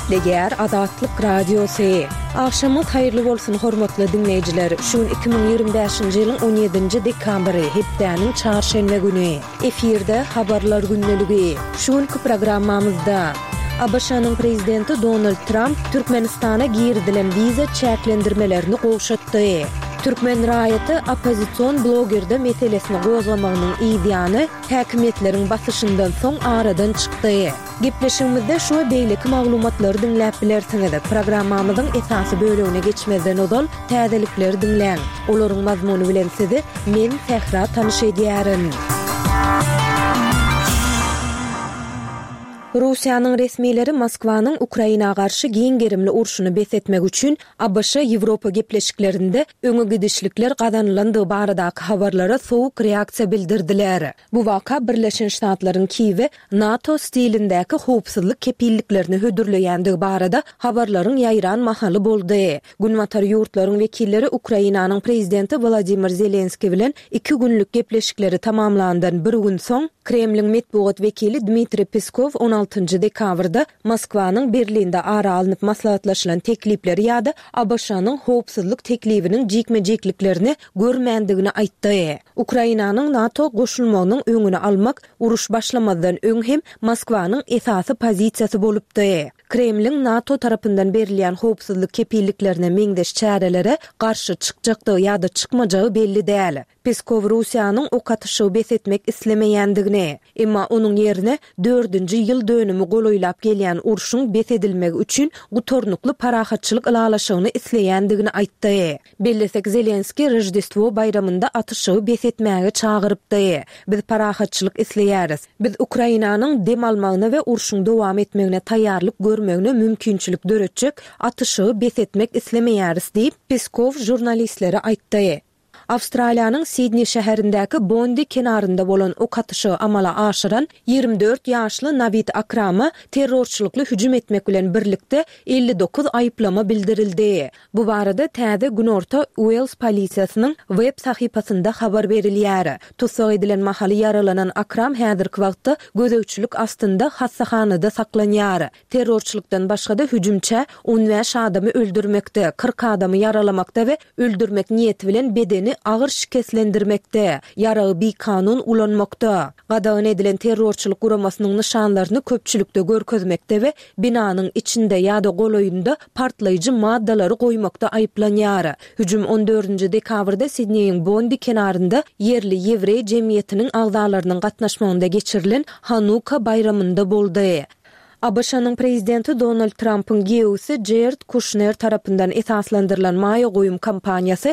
Degär Azatlyk Radiosu. Akşamyz hayrly bolsun hormatly dinleýijiler. Şu 2025-nji ýylyň 17-nji dekabry hepdäniň çarşembe güni. Efirde habarlar günneligi. Şuňky programmamyzda ABŞ'nyň prezidenti Donald Trump Türkmenistana girdilen viza çäklendirmelerini gowşatdy. Türkmen raýaty opozisiýon blogerde meselesini gozlamagynyň ideýany häkimetleriň basyşyndan soň aradan çykdy. Gepleşigimizde şu beýleki maglumatlary dinläp bilersiňiz. Programmamyzyň esasy bölümine geçmezden odal täzelikleri dinläň. Olaryň mazmuny bilen sizi men Fehra tanyş edýärim. Russiýanyň resmileri Moskwanyň Ukrainaga garşy giňgerimli urşuny besetmek üçin ABŞ Ýewropa gepleşiklerinde öňe gidişlikler gazanylandygy baradaky habarlara sowuk reaksiýa bildirdiler. Bu waka Birleşen Ştatlaryň Kiýewi NATO stilindäki howpsuzlyk kepilliklerini hödürleýändigi barada habarlaryň ýaýran mahaly boldy. Günwatar ýurtlaryň wekilleri Ukrainanyň prezidenti Vladimir Zelenski bilen 2 günlük gepleşikleri tamamlandan bir gün soň Kremliň medeniýet wekili Dmitri Peskov 16-njy dekabrda Moskwanyň Berlinde ara alınıp maslahatlaşylan teklipleri ýa-da ABŞ'nyň howpsuzlyk teklibiniň jekme-jekliklerini görmendigini aýtdy. Ukrainanyň NATO goşulmagynyň öňüni almak uruş başlamazdan öň hem Moskwanyň esasy pozisiýasy bolupdy. Kremliň NATO tarapyndan berilýän howpsuzlyk kepilliklerine meňdeş çärelere garşy çykjakdy ýa-da çykmajagy belli däl. Peskov Russiýanyň o katyşy besetmek islemeýändigini, emma onuň ýerine 4-nji ýyl dönümi goloýlap gelýän urşuň besedilmegi üçin gutornukly parahatçylyk ilalaşygyny isleýändigini aýtdy. Bellesek Zelenski Rojdestvo bayramynda atyşy besetmäge çagyrypdy. Biz parahatçylyk isleýäris. Biz Ukrainanyň dem almagyna we urşuň dowam etmegine taýýarlyk görmegine mümkinçilik döretjek atyşy besetmek islemeýäris diýip Peskov jurnalistlere aýtdy. Awstraliýanyň Sydney şäherindäki Bondi kenarynda bolan o katyşy amala aşyran 24 ýaşly Navid Akrama terrorçylykly hüjüm etmek bilen birlikde 59 aýyplama bildirildi. Bu barada täze günorta Wales polisiýasynyň web sahypasynda habar berilýär. Tutsak edilen mahaly yaralanan Akram häzirki wagtda gözegçilik astynda hastahanada saklanýar. Terrorçylykdan başga da hüjümçe 15 adamy öldürmekde, 40 adamy yaralamakda we öldürmek niýeti bilen bedeni ağır şikestlendirmekde, yarağı bir kanun ulanmakda. Gadağın edilen terrorçılık guramasının nişanlarını köpçülükte görkezmekde we binanyň içinde ýa-da goloýunda partlaýjy maddalary goýmakda aýyplanyar. Hüjüm 14-nji dekabrda Sydney'iň Bondi kenarynda yerli ýewrey jemgyýetiniň agzalarynyň gatnaşmagynda geçirilen Hanuka bayramynda boldy. ABŞ'nyň prezidenti Donald Trump'ın giýewisi Jared Kushner tarapyndan esaslandyrylan maýa goýum kampaniýasy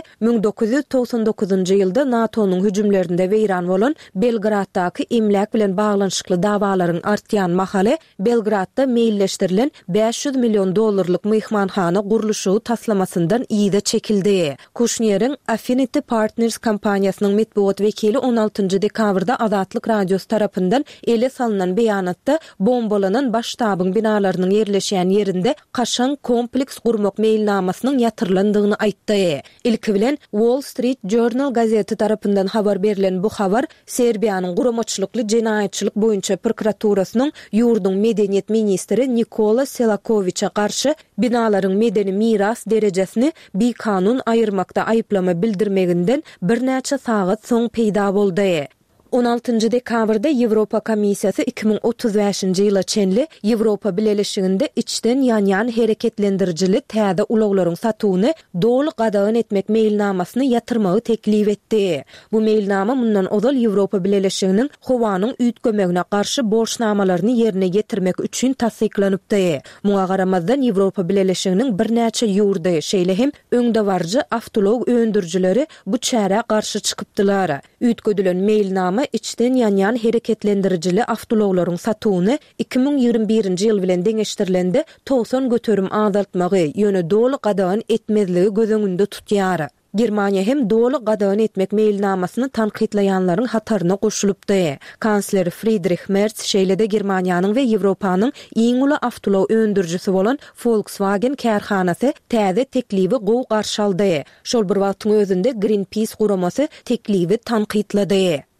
1999-njy ýylda NATO'nun hüjümlerinde weýran bolan Belgraddaky emlak bilen baglanyşykly dawalaryň artýan mahaly Belgradda meýilleşdirilen $500 milyon myhmanhana guruluşy taslamasyndan ýyda çekildi. Kushner'iň Affinity Partners kampaniýasynyň medeniýet wekili 16-njy dekabrda Azatlyk Radiosu tarapyndan ele salynan beýanatda bombalanan ştabın binalarynyň ýerleşýän ýerinde kaşan kompleks gurmak meýilnamasynyň ýatyrlandygyny aýtdy. Ilki bilen Wall Street Journal gazeti tarapyndan habar berilen bu habar Serbiýanyň guramaçylykly jenaýetçilik boýunça prokuraturasynyň ýurdun medeniýet ministri Nikola Selakoviçe garşy binalaryň medeni miras derejesini bir kanun aýyrmakda aýyplama bildirmeginden bir näçe sagat soň peýda boldy. 16-njy dekabrda Ýewropa Komissiýasy 2035-nji ýyla çenli Ýewropa Birleşiginde içden ýan-ýan hereketlendirjili täze ulaglaryň satywyny doly gadagyn etmek meýilnamasyny ýatyrmagy teklip etdi. Bu meýilnama mundan ozal Ýewropa Birleşiginiň howanyň üýtgemegine garşy borçnamalaryny ýerine getirmek üçin tasdiklanypdy. Muňa garamazdan Ýewropa Birleşiginiň bir näçe ýurdy, şeýle hem öňde barjy awtolog öndürjileri bu çäre garşy çykypdylar. Üýtgedilen meýilnama içden ýan-ýan hereketlendirjili awtologlaryň satywyny 2021-nji ýyl bilen deňeşdirilende towsan göterim azaltmagy ýöne doly gadagyn etmezligi gözüňünde tutýar. Germaniýa hem doly gadagyn etmek meýilnamasyny tanqidlaýanlaryň hataryna goşulupdy. Kansler Friedrich Merz şeýle-de Germaniýanyň we Ýewropanyň iň uly awtolog öndürjisi bolan Volkswagen kärhanasy täze teklibi gowy garşy aldy. Şol bir wagtyň özünde Greenpeace guramasy teklibi tanqidlady.